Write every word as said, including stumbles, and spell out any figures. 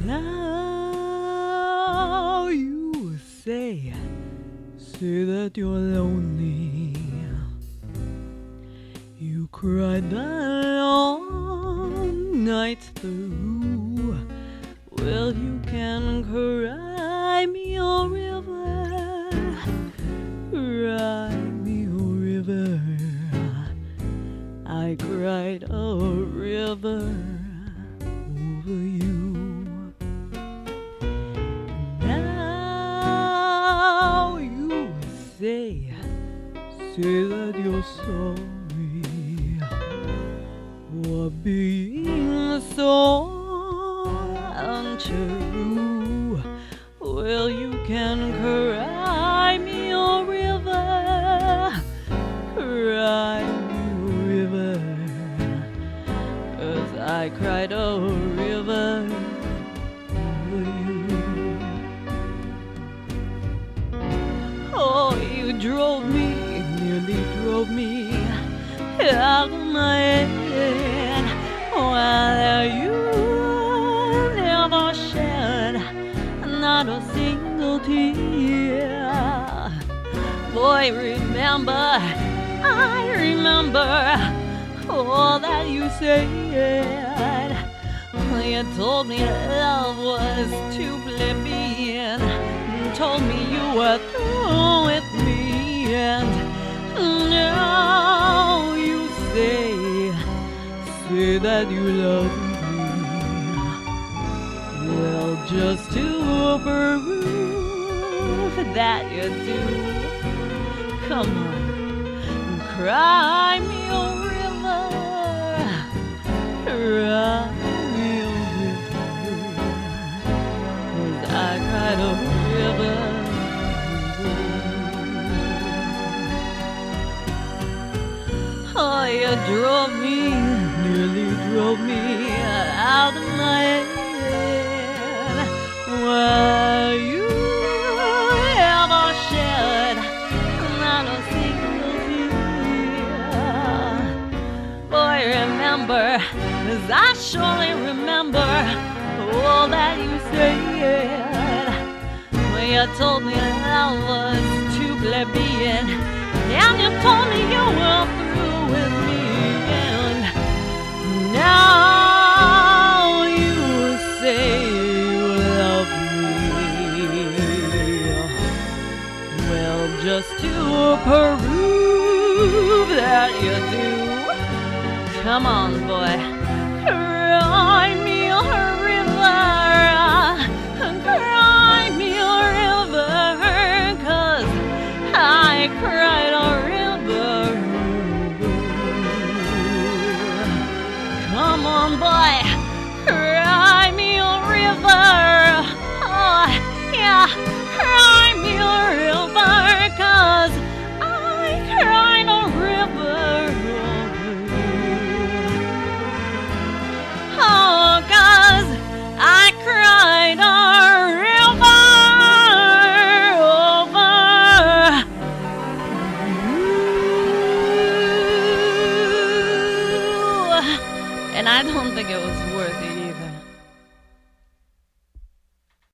Now you say, say that you're lonely. You cried the long night through. Well, you can cry me a river, cry me a river. I cried a river over you. Now you say, say that you're sorry for being so untrue. Well, you can cry me a river, cry me a river, 'cause I cried a river over you. Oh, you drove me, nearly drove me out of my head. While you never shed not a single tear. Boy, remember, I remember all that you said. You told me love was too plebeian, told me you were through with me, and now you say, say that you love me. Well, just to prove that you do, come on, cry me a river, cry me a river, 'cause I cried a river. Oh, you drove me, nearly drove me out of my head. While you never shed not a single tear. Boy, remember, 'cause I surely remember all that you said. When you told me love was too plebeian, and you told me you were through with me, and now you say you love me. Well, just to prove that you do, come on, boy, cry me a river, cry me a river, 'cause I cried a river. Come on, boy, cry me a river. Oh, yeah, cry me a river, 'cause I cried a river over you. Oh, 'cause I cried a river over you. And I don't think it was worth it.